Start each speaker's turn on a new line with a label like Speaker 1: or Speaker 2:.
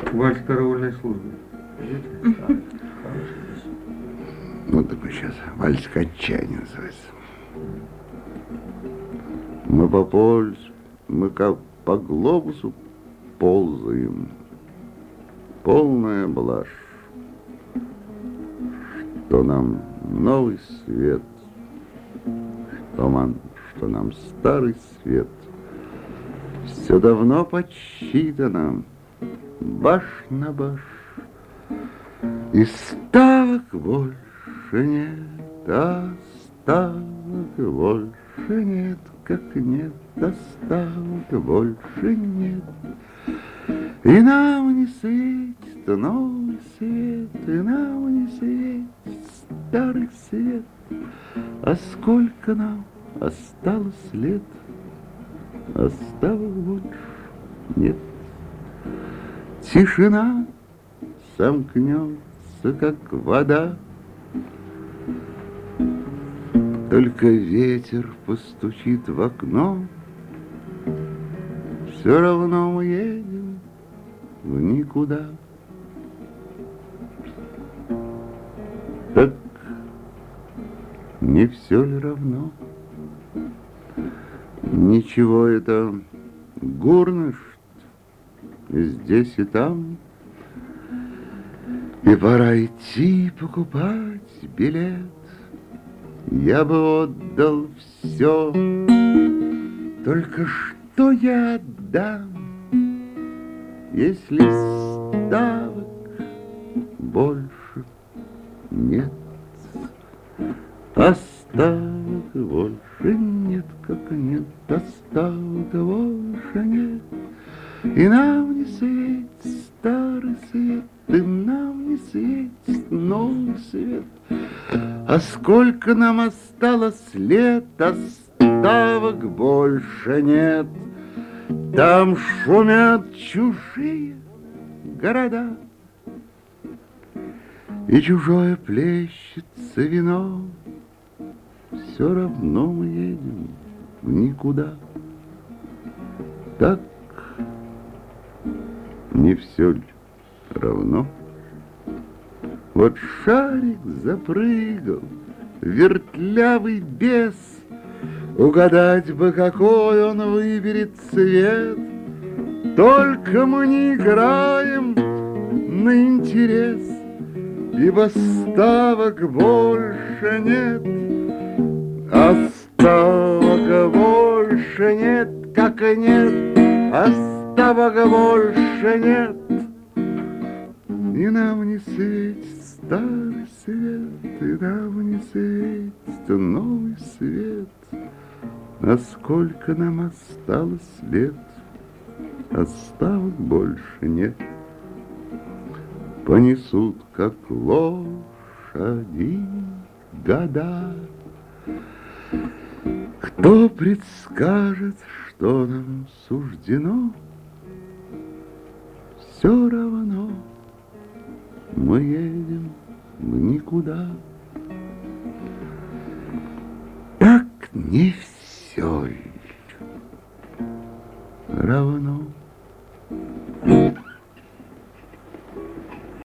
Speaker 1: Вальс караульной службы.
Speaker 2: Вот такой сейчас вальс отчаяния называется. Мы по полюсу, мы как по глобусу ползаем. Полная блажь, что нам новый свет, что нам старый свет. Все давно подсчитано, баш на баш, и ставок больше нет, а ставок больше нет, как нет, а ставок больше нет. И нам не светит новый свет, и нам не светит старый свет. А сколько нам осталось лет, осталось больше нет. Тишина сомкнется, как вода, только ветер постучит в окно. Все равно мы едем в никуда. Так не все ли равно? Ничего, это Гурнышт здесь и там. И пора идти покупать билет. Я бы отдал все, только что я отдам, если ставок больше нет? А ставок больше нет, как нет, а ставок больше нет. И нам не светит старый свет, и нам не светит новый свет. А сколько нам осталось лет, а ставок больше нет. Там шумят чужие города, и чужое плещется вино. Все равно мы едем в никуда. Так не все ли равно? Вот шарик запрыгал, вертлявый бес, угадать бы, какой он выберет цвет. Только мы не играем на интерес, ибо ставок больше нет. А ставок больше нет, как и нет, а ставок больше нет. И нам не светит старый свет, и нам не светит новый свет. А сколько нам осталось лет, а ставок больше нет. Понесут, как лошади, года. Кто предскажет, что нам суждено? Все равно мы едем в никуда. Так не все равно.